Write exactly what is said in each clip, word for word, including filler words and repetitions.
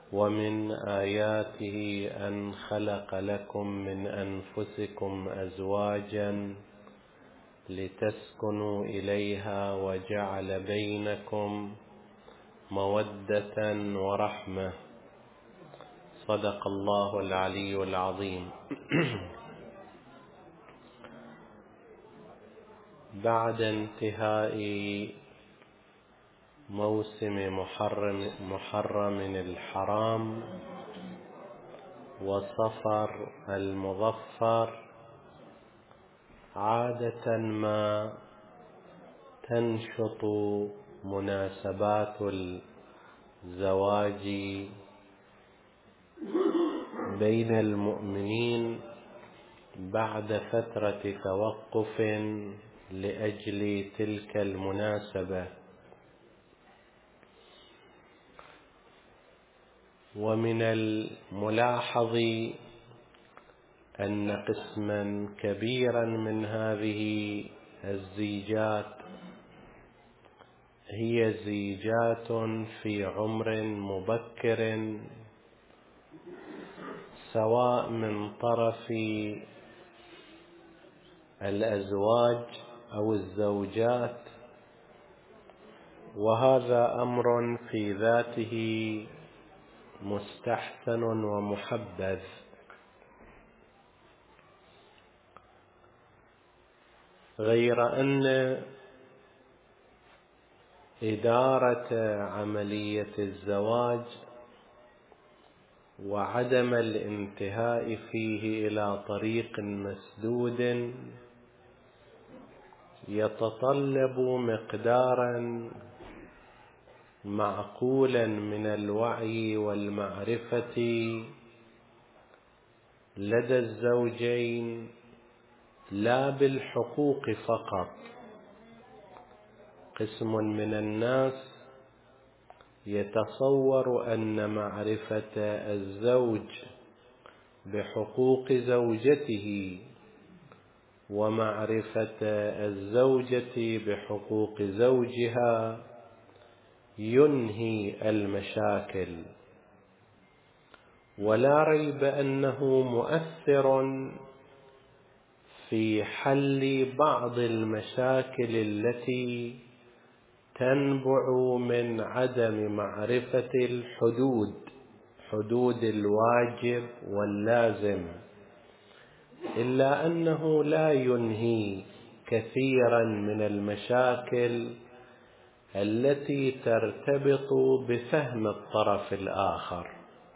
ومن آياته أن خلق لكم من أنفسكم أزواجا لتسكنوا إليها وجعل بينكم مودة ورحمة. صدق الله العلي العظيم. بعد انتهاء موسم محرم, محرم الحرام وصفر المظفر، عادة ما تنشط مناسبات الزواج بين المؤمنين بعد فترة توقف لأجل تلك المناسبة. ومن الملاحظ أن قسما كبيرا من هذه الزيجات هي زيجات في عمر مبكر، سواء من طرف الأزواج أو الزوجات، وهذا أمر في ذاته مستحسن ومحبذ. غير أن إدارة عملية الزواج وعدم الانتهاء فيه إلى طريق مسدود يتطلب مقدارا معقولا من الوعي والمعرفة لدى الزوجين، لا بالحقوق فقط. قسم من الناس يتصور أن معرفة الزوج بحقوق زوجته ومعرفة الزوجة بحقوق زوجها ينهي المشاكل، ولا ريب أنه مؤثر في حل بعض المشاكل التي تنبع من عدم معرفة الحدود، حدود الواجب واللازم، إلا أنه لا ينهي كثيرا من المشاكل التي ترتبط بفهم الطرف الآخر.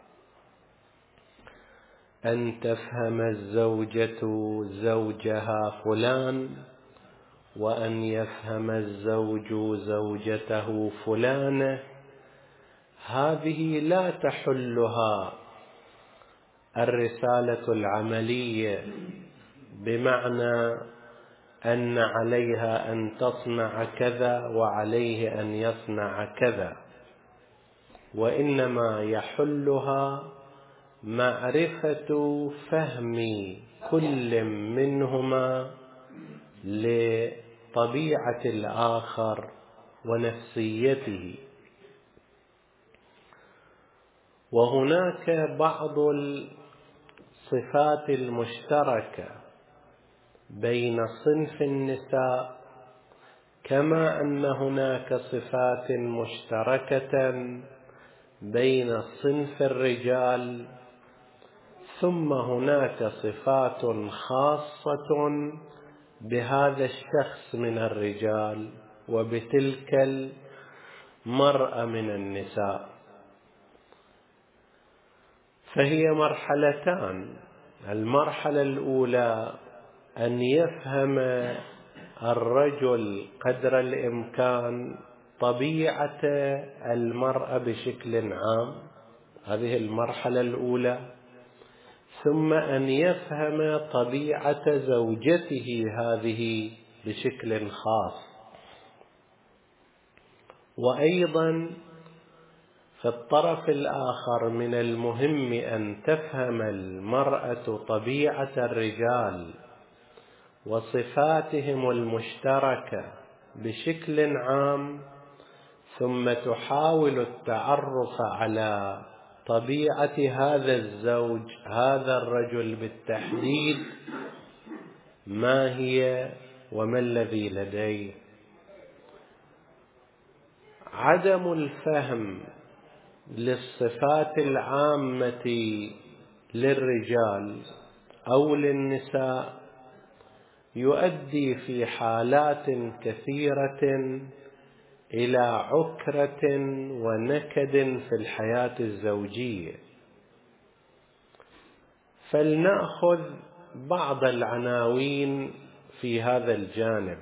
أن تفهم الزوجة زوجها فلان، وأن يفهم الزوج زوجته فلانة، هذه لا تحلها الرسالة العملية، بمعنى أن عليها أن تصنع كذا وعليه أن يصنع كذا، وإنما يحلها معرفة فهم كل منهما لطبيعة الآخر ونفسيته. وهناك بعض الصفات المشتركة بين صنف النساء، كما أن هناك صفات مشتركة بين صنف الرجال، ثم هناك صفات خاصة بهذا الشخص من الرجال وبتلك المرأة من النساء. فهي مرحلتان. المرحلة الأولى أن يفهم الرجل قدر الإمكان طبيعة المرأة بشكل عام، هذه المرحلة الأولى. ثم أن يفهم طبيعة زوجته هذه بشكل خاص. وأيضا في الطرف الآخر من المهم أن تفهم المرأة طبيعة الرجال وصفاتهم المشتركة بشكل عام، ثم تحاول التعرف على طبيعة هذا الزوج، هذا الرجل بالتحديد، ما هي وما الذي لديه. عدم الفهم للصفات العامة للرجال أو للنساء يؤدي في حالات كثيرة إلى عكرة ونكد في الحياة الزوجية. فلنأخذ بعض العناوين في هذا الجانب.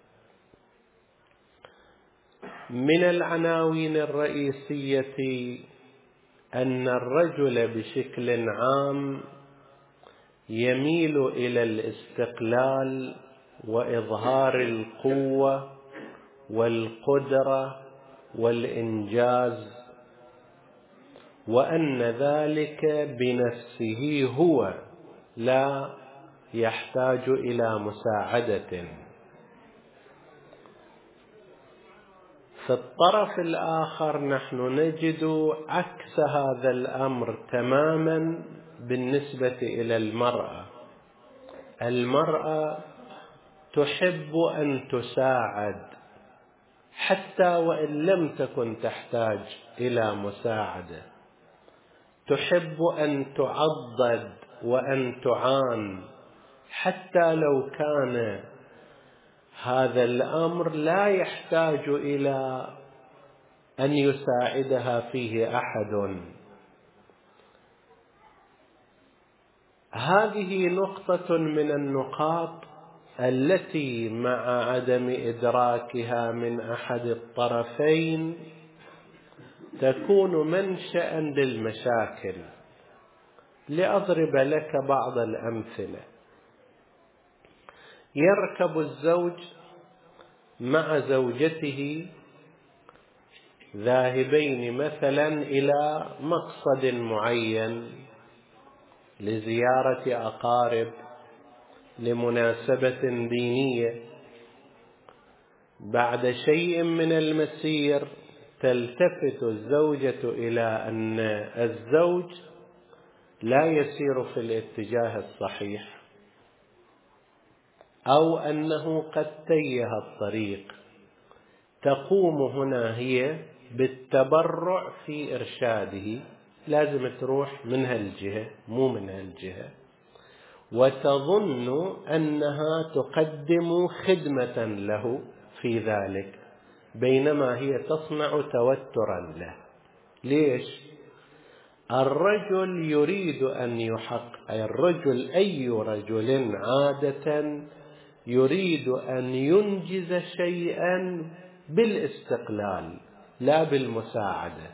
من العناوين الرئيسية أن الرجل بشكل عام يميل إلى الاستقلال وإظهار القوة والقدرة والإنجاز، وأن ذلك بنفسه هو لا يحتاج إلى مساعدة. في الطرف الآخر نحن نجد عكس هذا الأمر تماما بالنسبة إلى المرأة. المرأة تحب أن تساعد حتى وإن لم تكن تحتاج إلى مساعدة، تحب أن تعضد وأن تعان حتى لو كان هذا الأمر لا يحتاج إلى أن يساعدها فيه أحد. هذه نقطة من النقاط التي مع عدم إدراكها من أحد الطرفين تكون منشأ للمشاكل. لأضرب لك بعض الأمثلة. يركب الزوج مع زوجته ذاهبين مثلا إلى مقصد معين لزيارة أقارب، لمناسبة دينية. بعد شيء من المسير تلتفت الزوجة إلى أن الزوج لا يسير في الاتجاه الصحيح، أو أنه قد تيه الطريق. تقوم هنا هي بالتبرع في إرشاده، لازم تروح من هالجهة مو من هالجهة، وتظن أنها تقدم خدمة له في ذلك، بينما هي تصنع توترا له. ليش؟ الرجل يريد أن يحقق، الرجل أي رجل عادة يريد أن ينجز شيئا بالاستقلال لا بالمساعدة،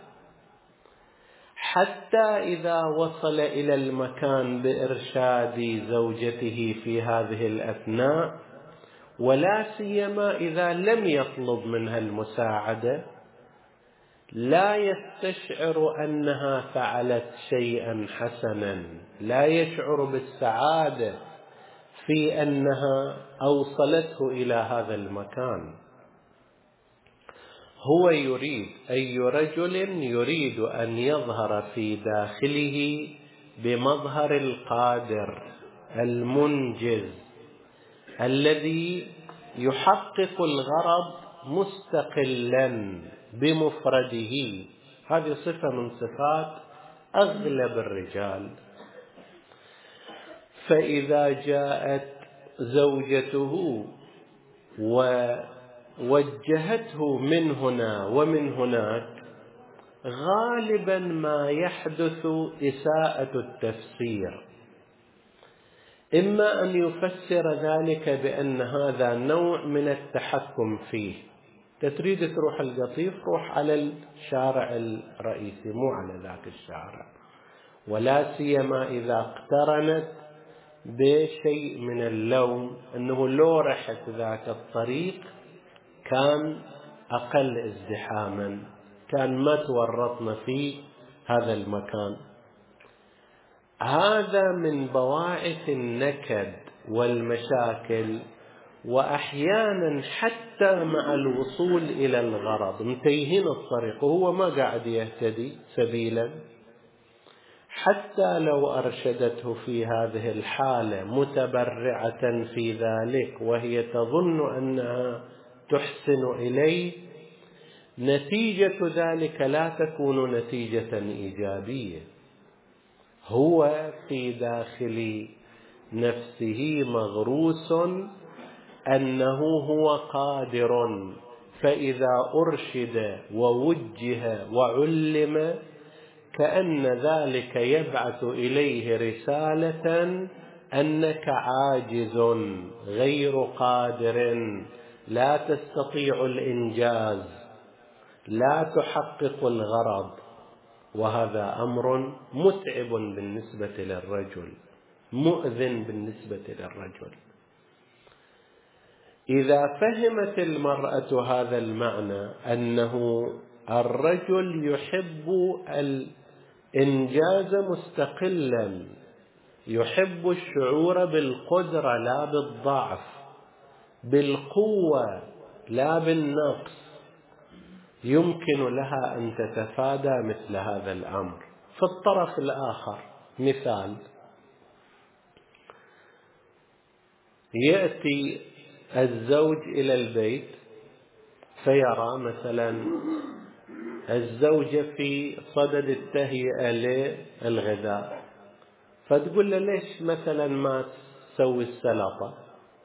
حتى إذا وصل إلى المكان بإرشاد زوجته في هذه الأثناء، ولا سيما إذا لم يطلب منها المساعدة، لا يستشعر أنها فعلت شيئا حسنا، لا يشعر بالسعادة في أنها أوصلته إلى هذا المكان. هو يريد، أي رجل يريد أن يظهر في داخله بمظهر القادر المنجز الذي يحقق الغرض مستقلا بمفرده. هذه صفة من صفات أغلب الرجال. فإذا جاءت زوجته ووجهته من هنا ومن هناك، غالبا ما يحدث إساءة التفسير. إما أن يفسر ذلك بأن هذا نوع من التحكم فيه، تريد تروح القطيف روح على الشارع الرئيسي مو على ذاك الشارع، ولا سيما إذا اقترنت بشيء من اللوم، أنه لو رحت ذاك الطريق كان أقل ازدحاما، كان ما تورطنا في هذا المكان. هذا من بواعث النكد والمشاكل، وأحيانا حتى مع الوصول إلى الغرض متيهين الطريق وهو ما قاعد يهتدي سبيلا، حتى لو أرشدته في هذه الحالة متبرعة في ذلك وهي تظن أنها تحسن إليه، نتيجة ذلك لا تكون نتيجة إيجابية. هو في داخل نفسه مغروس أنه هو قادر، فإذا أرشد ووجه وعلم كأن ذلك يبعث إليه رسالة أنك عاجز غير قادر، لا تستطيع الإنجاز، لا تحقق الغرض. وهذا أمر متعب بالنسبة للرجل، مؤذن بالنسبة للرجل. إذا فهمت المرأة هذا المعنى أنه الرجل يحب الإنجاز مستقلا، يحب الشعور بالقدرة لا بالضعف، بالقوة لا بالنقص، يمكن لها أن تتفادى مثل هذا الأمر. في الطرف الآخر مثال، يأتي الزوج إلى البيت فيرى مثلا الزوجة في صدد التهيئة للغذاء، فتقول له ليش مثلا ما تسوي السلطة؟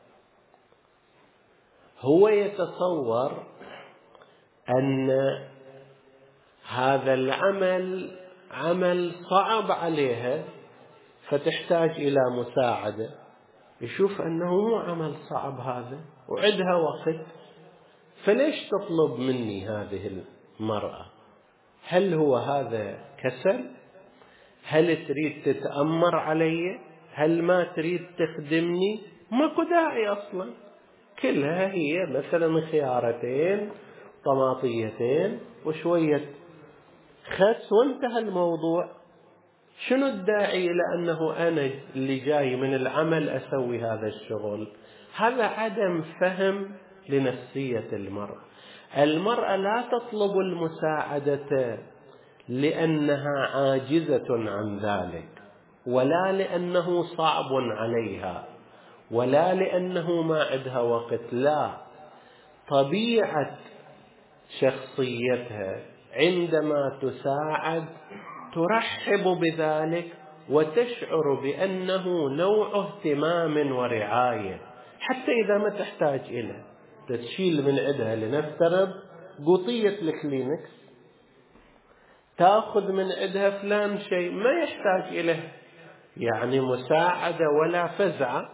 هو يتصور أن هذا العمل عمل صعب عليها فتحتاج إلى مساعدة، يشوف أنه مو عمل صعب هذا وعندها وقت، فليش تطلب مني هذه المرأة؟ هل هو هذا كسل؟ هل تريد تتأمر علي؟ هل ما تريد تخدمني؟ ماكو داعي أصلا، كلها هي مثلا خيارتين طماطيتين وشوية خس وانتهى الموضوع. شنو الداعي إلى أنه أنا اللي جاي من العمل أسوي هذا الشغل؟ هذا عدم فهم لنفسية المرأة. المرأة لا تطلب المساعدة لأنها عاجزة عن ذلك، ولا لأنه صعب عليها، ولا لأنه ما عندها وقت، لا، طبيعة شخصيتها عندما تساعد ترحب بذلك وتشعر بأنه نوع اهتمام ورعاية، حتى إذا ما تحتاج إليه. تشيل من عندها لنفترض قطية الكلينكس، تأخذ من عندها فلان شيء ما يحتاج إليه يعني مساعدة ولا فزعة،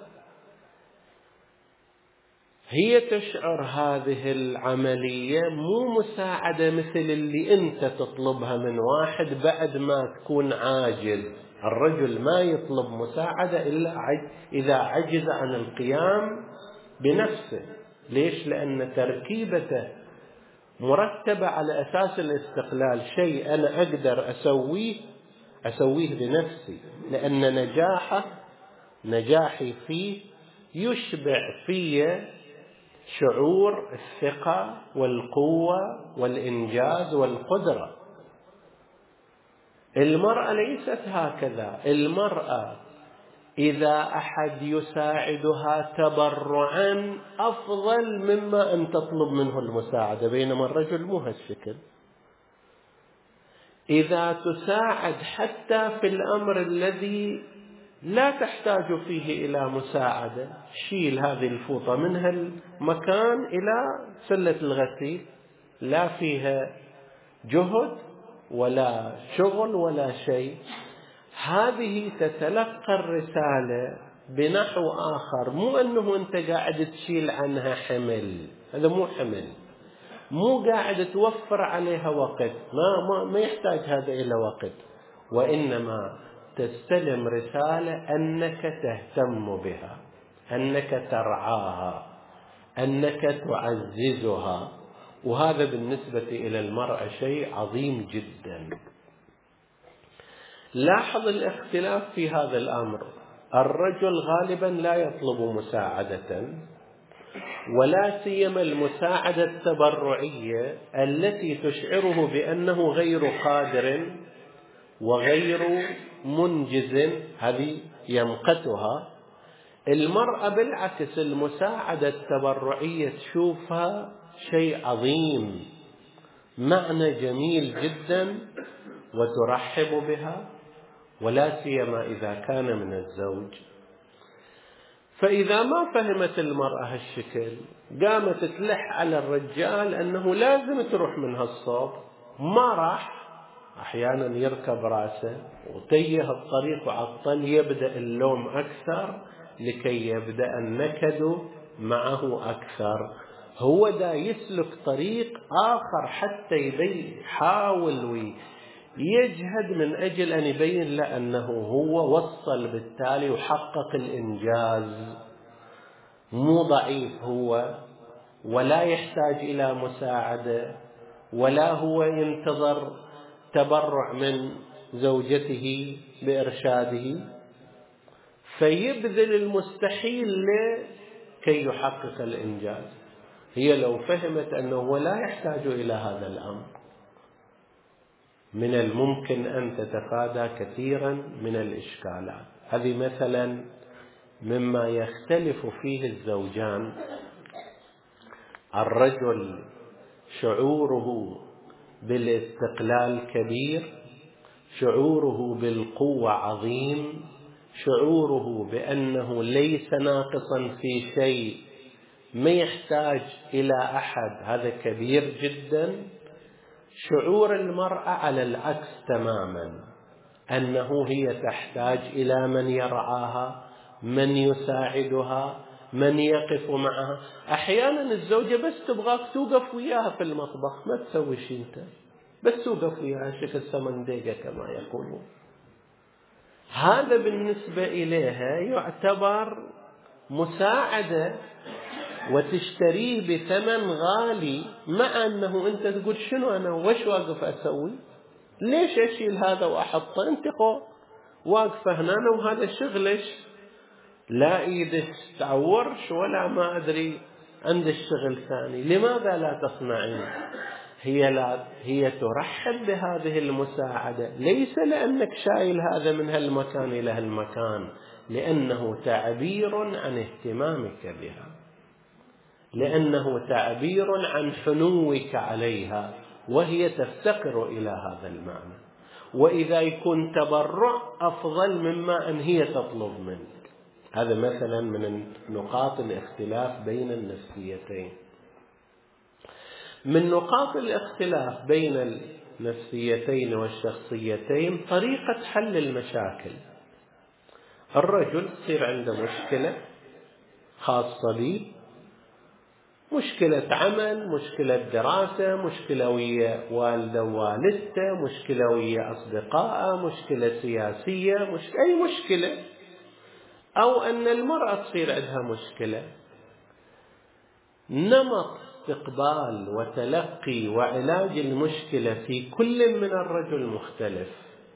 هي تشعر هذه العملية مو مساعدة مثل اللي أنت تطلبها من واحد بعد ما تكون عاجز. الرجل ما يطلب مساعدة إلا إذا عجز عن القيام بنفسه. ليش؟ لأن تركيبته مرتبة على أساس الاستقلال، شيء أنا أقدر أسويه أسويه بنفسي، لأن نجاحه نجاحي فيه يشبع فيه شعور الثقة والقوة والإنجاز والقدرة. المرأة ليست هكذا. المرأة إذا أحد يساعدها تبرعا أفضل مما أن تطلب منه المساعدة، بينما الرجل مو هالشكل. إذا تساعد حتى في الأمر الذي لا تحتاج فيه إلى مساعدة، شيل هذه الفوطة من هالمكان إلى سلة الغسيل، لا فيها جهد ولا شغل ولا شيء، هذه تتلقى الرسالة بنحو آخر، مو أنه أنت قاعد تشيل عنها حمل، هذا مو حمل، مو قاعد توفر عليها وقت، ما, ما, ما يحتاج هذا إلى وقت، وإنما تستلم رسالة أنك تهتم بها، أنك ترعاها، أنك تعززها. وهذا بالنسبة إلى المرأة شيء عظيم جدا. لاحظ الاختلاف في هذا الأمر. الرجل غالبا لا يطلب مساعدة، ولا سيما المساعدة التبرعية التي تشعره بأنه غير قادر وغير منجز، هذه يمقتها. المرأة بالعكس المساعدة التبرعية تشوفها شيء عظيم، معنى جميل جدا، وترحب بها، ولا سيما إذا كان من الزوج. فإذا ما فهمت المرأة هالشكل، قامت تلح على الرجال أنه لازم تروح من هالصوب، ما راح، أحيانا يركب رأسه وتيه الطريق وعطل، يبدأ اللوم أكثر لكي يبدأ النكد معه أكثر. هو دا يسلك طريق آخر حتى يبين، حاول ويجهد من أجل أن يبين له أنه هو وصل بالتالي وحقق الإنجاز، مو ضعيف هو، ولا يحتاج إلى مساعدة، ولا هو ينتظر تبرع من زوجته بإرشاده، فيبذل المستحيل لكي يحقق الإنجاز. هي لو فهمت أنه لا يحتاج إلى هذا الأمر، من الممكن أن تتفادى كثيرا من الإشكالات. هذه مثلا مما يختلف فيه الزوجان. الرجل شعوره بالاستقلال كبير، شعوره بالقوة عظيم، شعوره بأنه ليس ناقصا في شيء، ما يحتاج إلى أحد، هذا كبير جدا. شعور المرأة على العكس تماما، أنه هي تحتاج إلى من يرعاها، من يساعدها، من يقف معها. أحيانا الزوجة بس تبغاك توقف وياها في المطبخ، ما تسوي شيء أنت، بس توقف وياها شكل سمندقة كما يقولون. هذا بالنسبة إليها يعتبر مساعدة، وتشتريه بثمن غالي، مع أنه أنت تقول شنو أنا وش واقف أسوي، ليش أشيل هذا وأحطه، أنت قو واقفة هنا وهذا شغلش، لا إيدك تعورش ولا ما أدري عند الشغل ثاني، لماذا لا تصنعين؟ هي لا هي ترحب بهذه المساعدة، ليس لأنك شايل هذا من هالمكان إلى هالمكان، لأنه تعبير عن اهتمامك بها، لأنه تعبير عن حنوك عليها، وهي تفتقر إلى هذا المعنى. وإذا يكون تبرع أفضل مما أن هي تطلب منك. هذا مثلا من نقاط الاختلاف بين النفسيتين. من نقاط الاختلاف بين النفسيتين والشخصيتين طريقة حل المشاكل. الرجل تصير عنده مشكلة خاصة به، مشكلة عمل، مشكلة دراسة، مشكلة ويا والده ووالدته، مشكلة ويا أصدقائه، مشكلة سياسية، مش أي مشكلة، أو أن المرأة تصير عندها مشكلة. نمط استقبال وتلقي وعلاج المشكلة في كل من الرجل مختلف.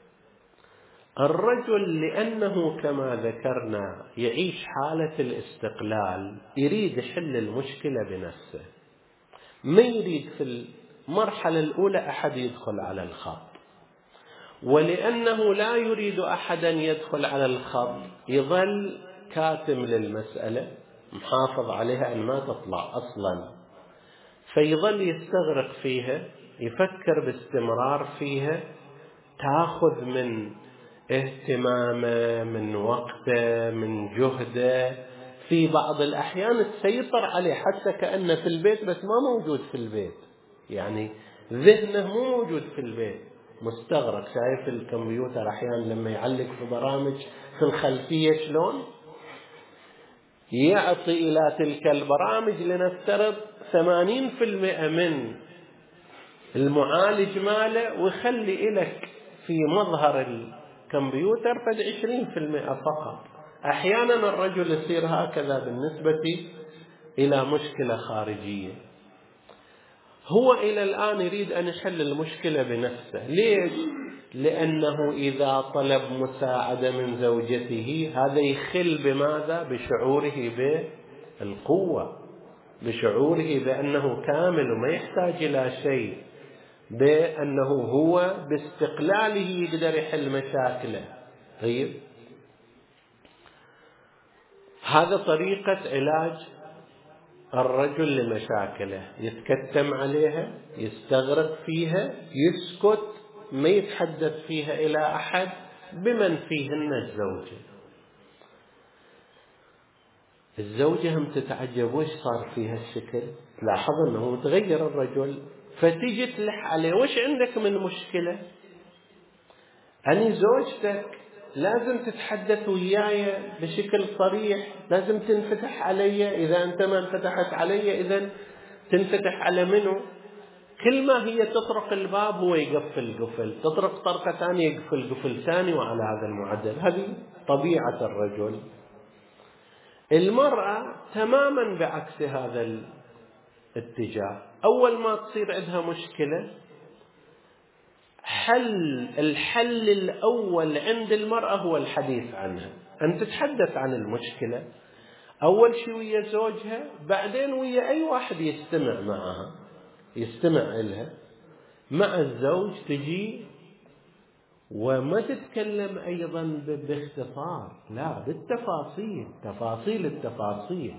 الرجل لأنه كما ذكرنا يعيش حالة الاستقلال، يريد يحل المشكلة بنفسه، ما يريد في المرحلة الأولى أحد يدخل على الخط. ولأنه لا يريد أحدا يدخل على الخط، يظل كاتم للمسألة، محافظ عليها أن ما تطلع أصلا، فيظل يستغرق فيها، يفكر باستمرار فيها، تأخذ من اهتمامه، من وقته، من جهده، في بعض الأحيان تسيطر عليه حتى كأنه في البيت بس ما موجود في البيت، يعني ذهنه مو موجود في البيت، مستغرق. شايف الكمبيوتر أحيانا لما يعلق في برامج في الخلفية شلون يعطي إلى تلك البرامج، لنفترض ثمانين بالمئة من المعالج ماله، ويخلي إلك في مظهر الكمبيوتر فد عشرين بالمئة فقط. أحيانا الرجل يصير هكذا بالنسبة إلى مشكلة خارجية. هو إلى الآن يريد أن يحل المشكلة بنفسه. ليش؟ لأنه إذا طلب مساعدة من زوجته هذا يخل بماذا؟ بشعوره بالقوة، بشعوره بأنه كامل وما يحتاج إلى شيء. بأنه هو باستقلاله يقدر يحل مشاكله. طيب، هذا طريقة علاج الرجل لمشاكله، يتكتم عليها، يستغرق فيها، يسكت، ما يتحدث فيها إلى أحد بمن فيهن الزوجة. الزوجة هم تتعجب وش صار فيها الشكل، تلاحظ أنه متغير الرجل، فتيجي تلح عليه وش عندك من مشكلة؟ أني زوجتك لازم تتحدث وياي بشكل صريح، لازم تنفتح علي، إذا أنت ما انفتحت علي إذن تنفتح على منه؟ كل ما هي تطرق الباب هو يقفل قفل، تطرق طرقة ثانية يقفل قفل ثاني، وعلى هذا المعدل. هذه طبيعة الرجل. المرأة تماما بعكس هذا الاتجاه. أول ما تصير عندها مشكلة، حل الحل الأول عند المرأة هو الحديث عنها، أن تتحدث عن المشكلة أول شيء ويا زوجها، بعدين ويا أي واحد يستمع معها، يستمع إلها. مع الزوج تجي وما تتكلم أيضا باختصار، لا، بالتفاصيل، تفاصيل التفاصيل.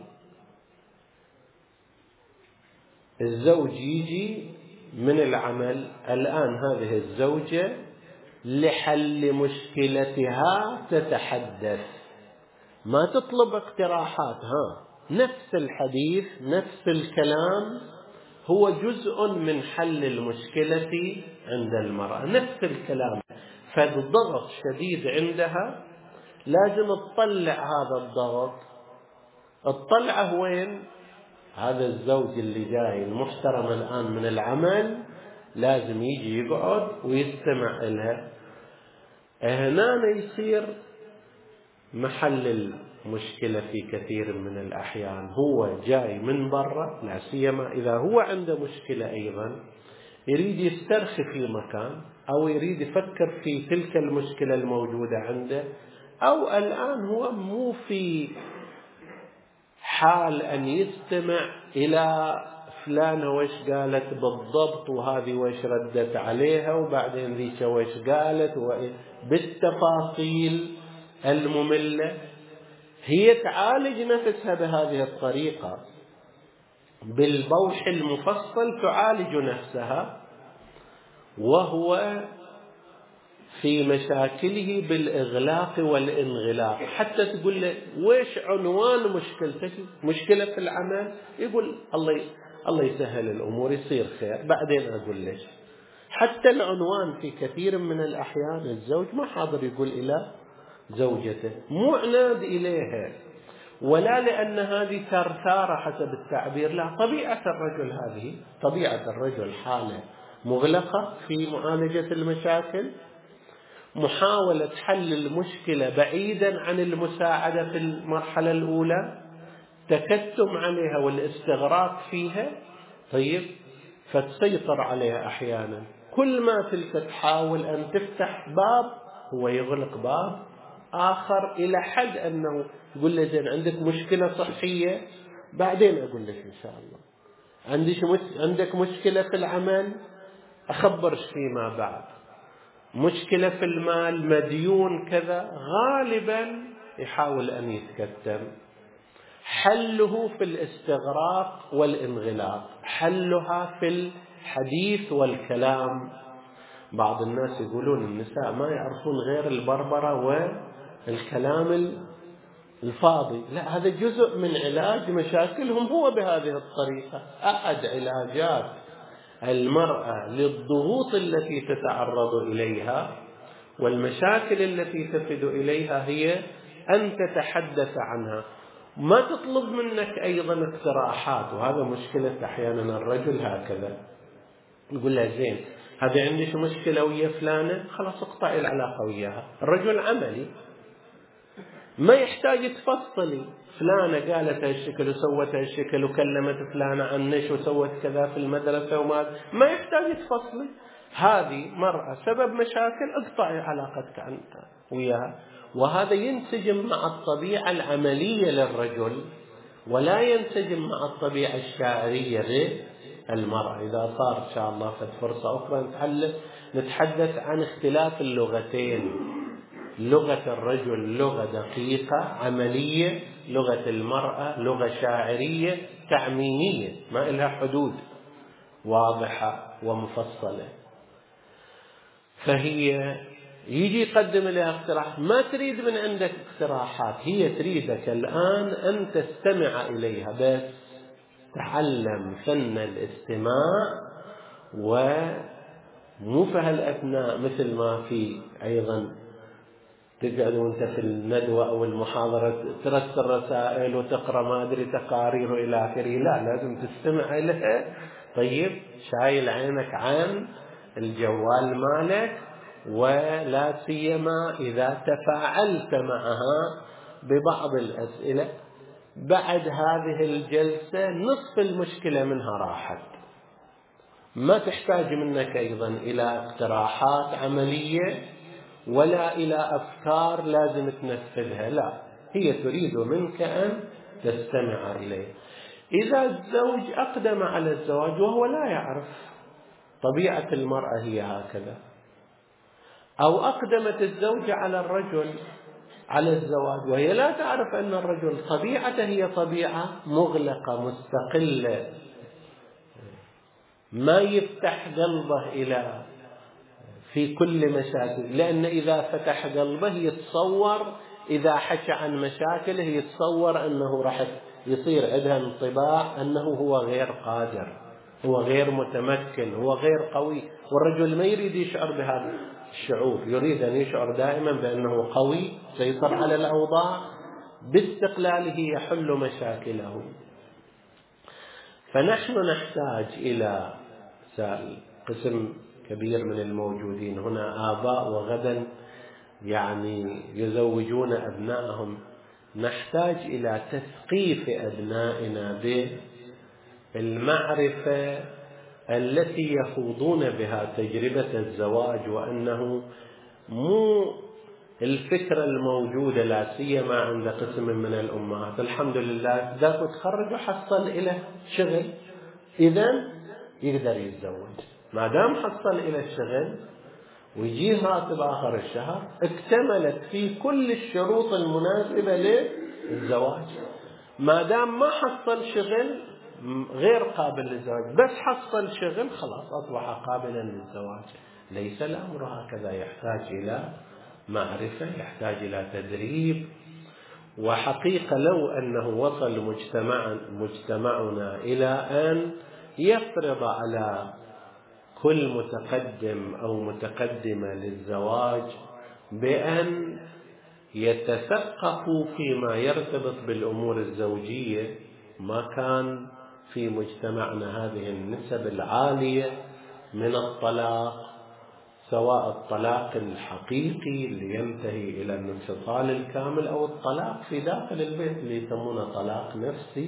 الزوج يجي من العمل الآن، هذه الزوجة لحل مشكلتها تتحدث، ما تطلب اقتراحات، ها، نفس الحديث نفس الكلام هو جزء من حل المشكلة عند المرأة، نفس الكلام. فالضغط شديد عندها، لازم تطلع هذا الضغط. تطلعه وين؟ هذا الزوج اللي جاي المحترم الآن من العمل لازم يجي يقعد ويستمع إلها. هنا يصير محل المشكلة في كثير من الأحيان. هو جاي من برا، لا سيما إذا هو عنده مشكلة أيضا، يريد يسترخي في مكان، أو يريد يفكر في تلك المشكلة الموجودة عنده، أو الآن هو مو في حال أن يستمع إلى فلانة وش قالت بالضبط، وهذه وش ردت عليها، وبعدين ذيك وش قالت، بالتفاصيل المملة. هي تعالج نفسها بهذه الطريقة، بالبوح المفصل تعالج نفسها، وهو في مشاكله بالإغلاق والانغلاق. حتى تقول له ويش عنوان مشكلتك؟ مشكلة في العمل؟ يقول الله الله يسهل الأمور، يصير خير، بعدين أقول لك. حتى العنوان في كثير من الأحيان الزوج ما حاضر يقول إلى زوجته، مو عناد إليها، ولا لأن هذه ثرثارة حسب التعبير، لا، طبيعة الرجل، هذه طبيعة الرجل، حالة مغلقة في معالجة المشاكل، محاولة حل المشكلة بعيدا عن المساعدة في المرحلة الأولى، تكتم عليها والاستغراق فيها. طيب، فتسيطر عليها أحيانا. كل ما تلك تحاول أن تفتح باب هو يغلق باب آخر، إلى حد أنه يقول لي زين عندك مشكلة صحية، بعدين أقول لك إن شاء الله. عندك عندك مشكلة في العمل، أخبرش فيما بعد. مشكلة في المال، مديون كذا، غالبا يحاول أن يتكتم. حله في الاستغراق والانغلاق، حلها في الحديث والكلام. بعض الناس يقولون النساء ما يعرفون غير البربرة والكلام الفاضي. لا، هذا جزء من علاج مشاكلهم هو بهذه الطريقة. أحد علاجات المرأة للضغوط التي تتعرض إليها والمشاكل التي تفد إليها هي أن تتحدث عنها، ما تطلب منك أيضا اقتراحات. وهذا مشكلة أحيانا الرجل هكذا، يقول له زين هذا عندك مشكلة ويا فلانة، خلاص اقطعي العلاقة وياها. الرجل عملي، ما يحتاج تفصلي، فلانة قالت هالشكل وسوت هالشكل وكلمت فلانة عنش وسوت كذا في المدرسة، وما ما يحتاج تفصلي. هذه مرأة سبب مشاكل، اقطعي علاقتك أنت وياها. وهذا ينسجم مع الطبيعة العملية للرجل، ولا ينسجم مع الطبيعة الشاعرية المرأة. إذا صار إن شاء الله في فرصة أخرى نتحدث عن اختلاف اللغتين، لغة الرجل لغة دقيقة عملية، لغة المرأة لغة شاعرية تعميمية ما إلها حدود واضحة ومفصلة. فهي يجي يقدم لها اقتراح، ما تريد من عندك اقتراحات، هي تريدك الآن أن تستمع إليها بس. تعلم فن الاستماع، ومو في هالأثناء مثل ما في أيضا تقعد وانت في الندوة أو المحاضرة ترسل رسائل وتقرأ ما أدري تقارير إلى آخره، لا، لازم تستمع لها. طيب شايل عينك عن الجوال مالك، ولا سيما إذا تفاعلت معها ببعض الأسئلة. بعد هذه الجلسة نصف المشكلة منها راحت. ما تحتاج منك أيضا إلى اقتراحات عملية ولا إلى أفكار لازم تنفذها، لا، هي تريد منك أن تستمع إليه. إذا الزوج أقدم على الزواج وهو لا يعرف طبيعة المرأة هي هكذا، أو أقدمت الزوجة على الرجل على الزواج وهي لا تعرف أن الرجل طبيعته هي طبيعة مغلقة مستقلة، ما يفتح قلبه إلى في كل مشاكل، لأن إذا فتح قلبه يتصور إذا حكى عن مشاكله يتصور أنه راح يصير عندها انطباع أنه هو غير قادر، هو غير متمكن، هو غير قوي. والرجل ما يريد يشعر بهذا الشعور، يريد أن يشعر دائما بأنه قوي سيطر على الأوضاع، باستقلاله يحل مشاكله. فنحن نحتاج إلى قسم كبير من الموجودين هنا آباء وغدا يعني يزوجون أبنائهم، نحتاج إلى تثقيف أبنائنا بالمعرفة التي يخوضون بها تجربة الزواج، وأنه مو الفكرة الموجودة لا سيما عند قسم من الأمهات. الحمد لله ذاك تخرج وحصل إلى شغل، إذن يقدر يتزوج. ما دام حصل إلى الشغل ويجيه راتب آخر الشهر، اكتملت في كل الشروط المناسبة للزواج. ما دام ما حصل شغل غير قابل للزواج، بس حصل شغل خلاص أصبح قابلا للزواج. ليس الأمر هكذا، يحتاج إلى معرفة، يحتاج إلى تدريب. وحقيقة لو أنه وصل مجتمع مجتمعنا إلى أن يفرض على كل متقدم أو متقدمة للزواج بأن يتثقفوا فيما يرتبط بالأمور الزوجية، ما كان في مجتمعنا هذه النسب العالية من الطلاق، سواء الطلاق الحقيقي اللي ينتهي إلى الانفصال الكامل أو الطلاق في داخل البيت اللي يسمونه طلاق نفسي.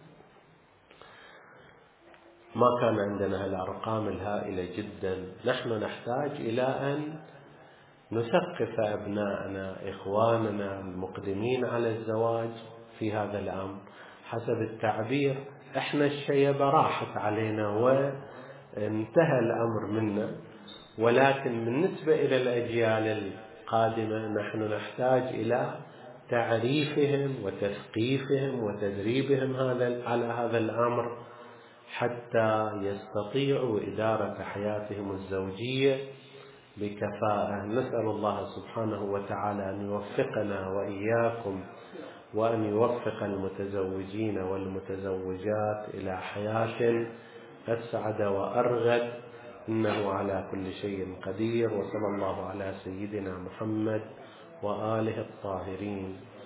ما كان عندنا الأرقام الهائلة جدا. نحن نحتاج إلى أن نثقف أبنائنا إخواننا المقدمين على الزواج في هذا الأمر. حسب التعبير إحنا الشيبة راحت علينا وانتهى الأمر منا، ولكن بالنسبة إلى الأجيال القادمة نحن نحتاج إلى تعريفهم وتثقيفهم وتدريبهم هذا على هذا الأمر حتى يستطيعوا إدارة حياتهم الزوجية بكفاءة. نسأل الله سبحانه وتعالى أن يوفقنا وإياكم، وأن يوفق المتزوجين والمتزوجات إلى حياة أسعد وأرغد، إنه على كل شيء قدير. وصلى الله على سيدنا محمد وآله الطاهرين.